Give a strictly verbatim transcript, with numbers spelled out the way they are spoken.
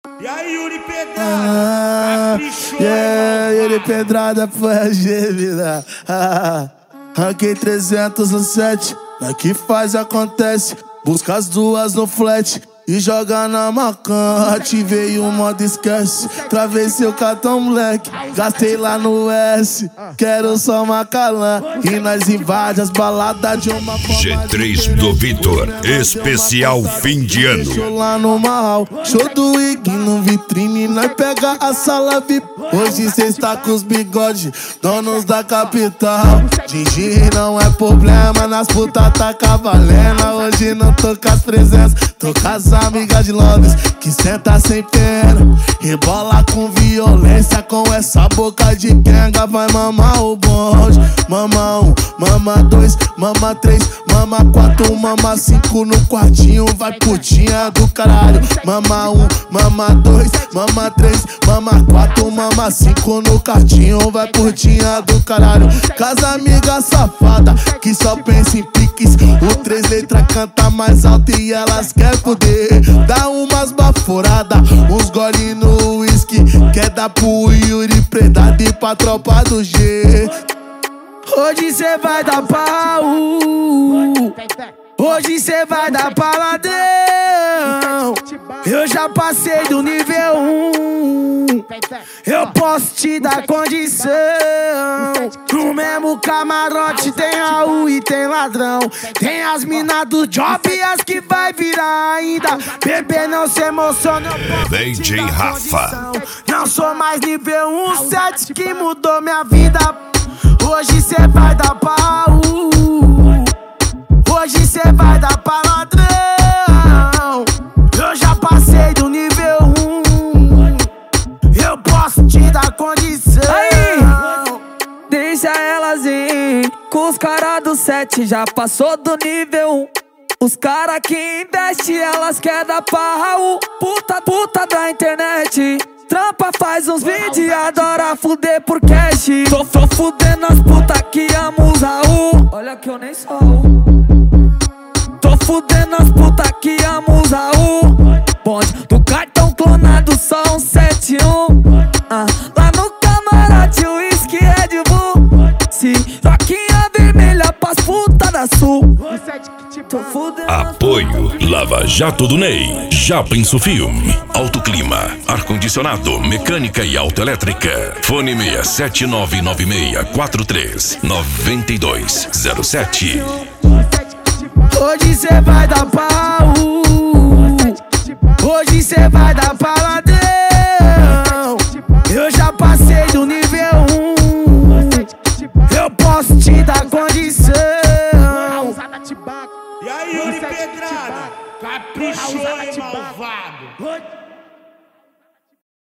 E aí, Yuri Pedrada? Ah, yeah, Yuri Pedrada foi a gêmea. Ah, ranquei trezentos e sete, daqui faz acontece. Busca as duas no flat e joga na macan. Ativei o modo esquece, travei seu cartão moleque. Gastei lá no S, quero só Macalã. E nós invade as baladas de uma forma G três do Vitor, especial fim de ano. Show lá no Marral, show do Ig no vitrine. Nós pega a sala V I P. Hoje cê está com os bigodes, donos da capital. Gigi não é problema, nas putas tá cavalena. Hoje não tô com as presenças, tô com as amigas de Londres que senta sem pena, rebola com violência, com essa boca de quenga. Vai mamar o bonde, mama um, mama dois, mama três, mama quatro, mama cinco no quartinho. Vai putinha do caralho. Mama um, mama dois, mama três, mama quatro, mama cinco no quartinho. Vai putinha do caralho. Casa amiga safada que só pensa em piques. O três letras canta mais alto e elas quer poder. Dá umas baforadas, uns gole no whisky. Quer dar pro Yuri Pedrada e pra tropa do G. Hoje cê vai dar pau, hoje cê vai dar paladão. Eu já passei do nível um, eu posso te dar condição. No mesmo camarote tem Raul e tem ladrão. Tem as minas do job e as que vai virar ainda. Bebê, não se emociona, eu D J Rafa. não sou mais nível um, sete que mudou minha vida. Hoje cê vai dar pau, hoje cê vai dar pra ladrão. Eu já passei do nível um, eu posso te dar condição. Aí, deixa elas ir, com os caras do sete já passou do nível um. Os cara que investe, elas quer dar pra Raul. Puta, puta da internet, trampa, faz uns vídeos e adora fuder por cash. Tô, tô fudendo as puta que amam os Raul. Olha que eu nem sou Raul. Tô fudendo as puta que amam os Raul. Bonde do cartão clonado, só um sete um. Ah, lá no camarote o uísque Red Bull. Se roquinha vermelha pras puta da sul. Tô fudendo. Apoio Lava Jato do Ney, Japa Insufilme, Autoclima, ar-condicionado, mecânica e autoelétrica. Fone seis sete nove nove seis quatro três nove dois zero sete. Hoje cê vai dar pau, hoje cê vai dar pra ladrão. Eu já passei do nível um, eu posso te dar condição. E aí, Yuri Pedrada? Caprichou, hein, malvado?